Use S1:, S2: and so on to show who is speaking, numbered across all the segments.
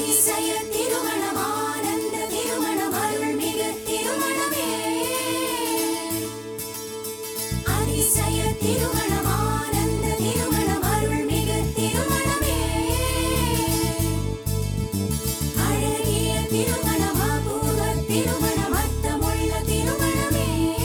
S1: அதிசய திருமணம் ஆனந்த திருமணம் அருள்மிகு திருமணமே அதிசய திருமணம் ஆனந்த திருமணம் அருள்மிகு திருமணமே அழகிய திருமணம் அபூர்வ திருமணம் அர்த்தமுள்ள திருமணமே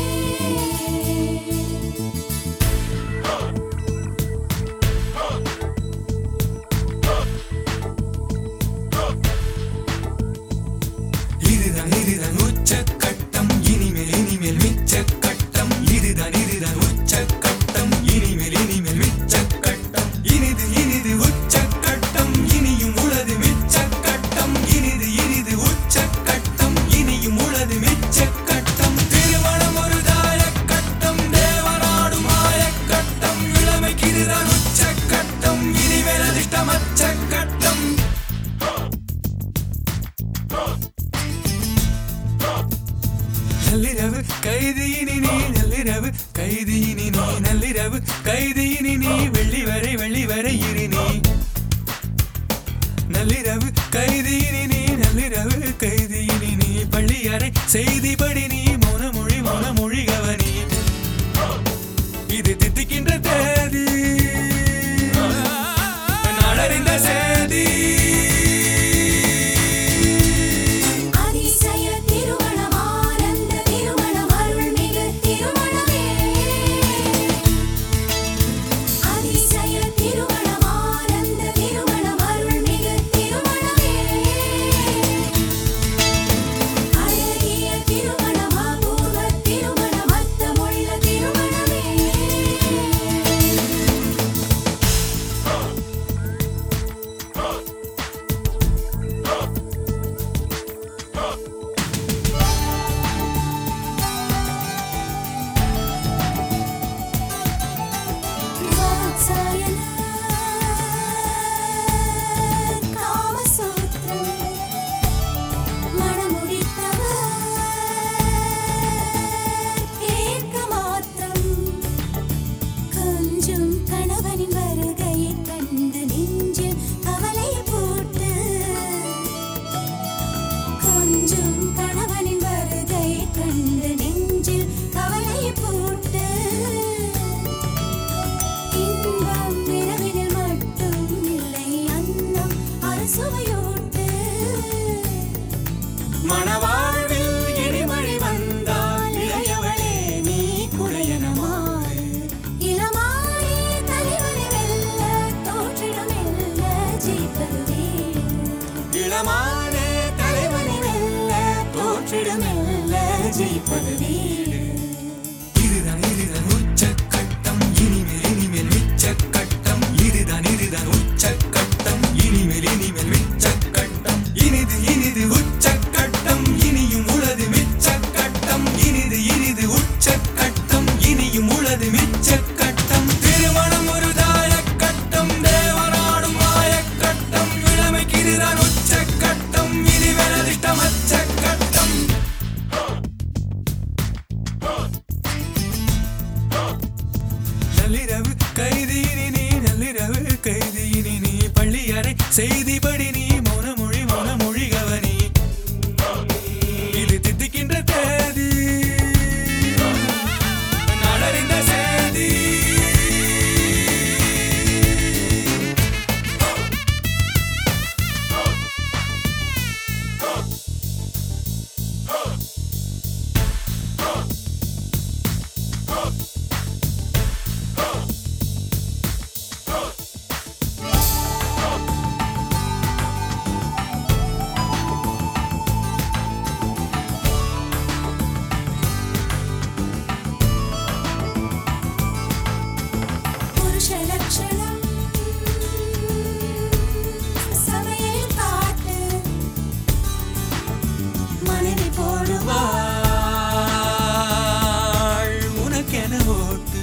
S2: இதுதான் உச்சக்கட்டம் இனிமேல் மிச்சக்கட்டம் இதுதான் உச்சக்கட்டம் இனிமேல் மிச்சக்கட்டம் இனிது உச்சக்கட்டம் இனியும் உளது மிச்சக்கட்டம் இனிது உச்சக்கட்டம் இனியும் உளது மிச்சக்கட்டம் திருமணம் ஒரு தாயக்கட்டம் தேவனாடும் மாயக்கட்டம் இளமைக்கு இதுதான் உச்சக்கட்டம் இனிமேல் அதிர்ஷ்டமச்சக்கட்டம் நள்ளிரவு கைதியினி நீ நள்ளிரவு கைதியினி நீ நள்ளிரவு கைதியினி நீ வெள்ளி வரை இரு நீ நள்ளிரவு கைதியினி நீ நள்ளிரவு கைதியினி நீ பள்ளி அறை செய்திப்படி நீ மௌனமொழி கவனி இது தித்திக்கின்ற தேதி நாளறிந்த சேதி மணவாழ்வில் இனிமழை வந்தால் இளையவளே நீ குடையனமாறு
S1: இளமானே தலைவனை வெல்ல தோற்றிடமெல்ல ஜெயிப்பதுவே
S2: இளமானே தலைவனை வெல்ல தோற்றிடமெல்ல ஜெயிப்பதுவே இதுதான் உச்சக்கட்டம் இனிமேல் மிச்சக்கட்டம் இதுதான் உச்சக்கட்டம் இனிமேல் மிச்சக்கட்டம் இனிது உச்சக்கட்டம் இனியும் உளது மிச்சக்கட்டம் இனிது உச்சக்கட்டம் இனியும் உளது மிச்சக்கட்டம் திருமணம் ஒரு தாயக்கட்டம் தேவனாடும் மாயக்கட்டம் இளமைக்கு இதுதான் உச்சக்கட்டம் இனிமேல் அதிர்ஷ்டமச்சக்கட்டம் நள்ளிரவு கைதியினி நீ பள்ளி அறை செய்திப்படி நீ மௌனமொழி கவனி இது தித்திக்கின்ற தேதி நாளறிந்த சேதி
S1: லட்சணம் சமையல் காட்டு மனைவி போடுவாள்
S2: உனக்கென ஓட்டு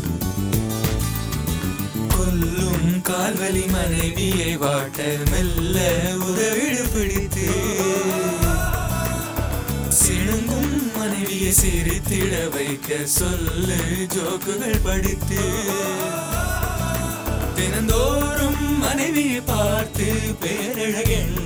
S2: கொல்லும் கால்வலி மனைவியை வாட்ட மெல்ல உதவிடு பிடித்து சிணுங்கும் மனைவியை சிரித்திட வைக்க சொல்லு ஜோக்குகள் படித்து தினந்தோறும் மனைவியை பார்த்து பேரழகென்